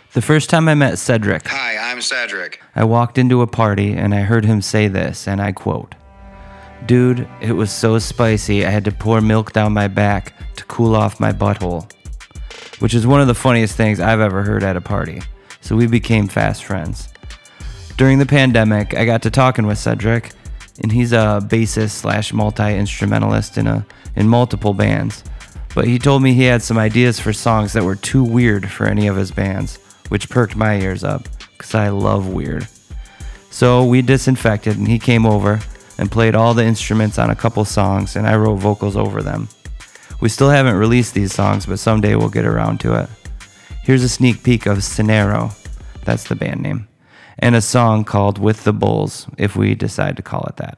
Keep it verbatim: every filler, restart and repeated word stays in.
The first time I met Cedric, Hi, I'm Cedric. I walked into a party and I heard him say this, and I quote, "Dude, it was so spicy I had to pour milk down my back to cool off my butthole," which is one of the funniest things I've ever heard at a party, so we became fast friends. During the pandemic, I got to talking with Cedric, and he's a bassist slash multi-instrumentalist in a in multiple bands, but he told me he had some ideas for songs that were too weird for any of his bands, which perked my ears up, because I love weird. So we disinfected, and he came over and played all the instruments on a couple songs, and I wrote vocals over them. We still haven't released these songs, but someday we'll get around to it. Here's a sneak peek of Cenero, that's the band name, and a song called With the Bulls, if we decide to call it that.